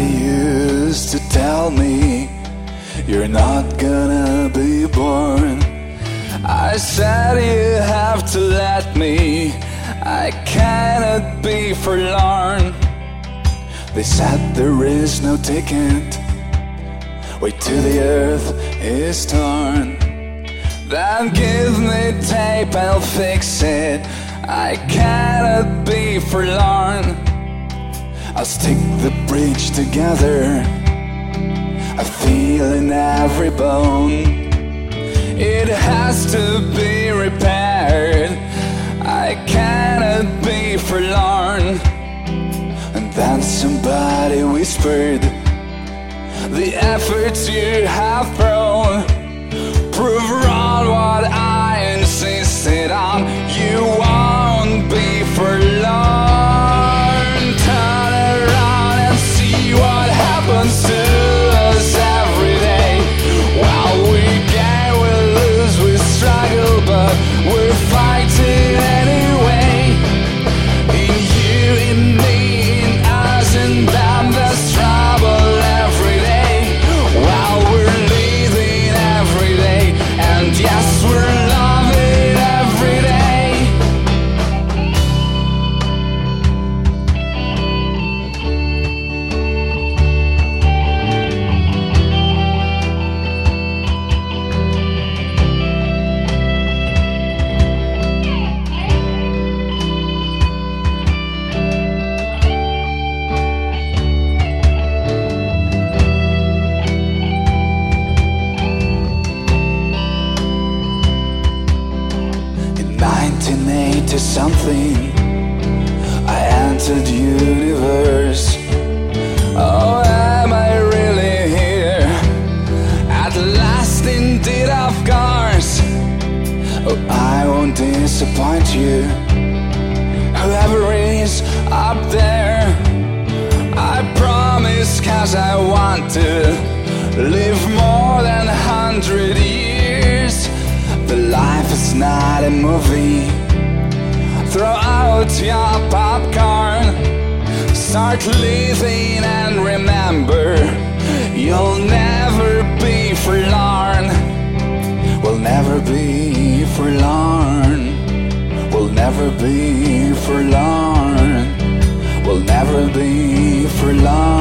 Somebody used to tell me you're not gonna be born. I said you have to let me, I cannot be forlorn. They said there is no ticket, wait till the earth is torn. Then give me tape, I'll fix it, I cannot be forlorn. I'll stick the bridge together, I feel in every bone. It has to be repaired, I cannot be forlorn. And then somebody whispered, the efforts you have thrown prove wrong what I insisted on. You won't be forlorn. Turn around and see what happens to us every day. While we gain, we lose, we struggle, but we're fighting anyway. In you, in me, in us, in them, there's trouble every day. While we're living every day, and yes, we're loving every day. In 1980 something, I entered universe. Oh, am I really here? At last, indeed, of course. Oh, I won't disappoint you. Whoever is up there, I promise, 'cause I want to live more than 100 years. The life is not a movie. Throw out your popcorn, start living and remember, you'll never be forlorn. We'll never be forlorn. We'll never be forlorn. We'll never be forlorn.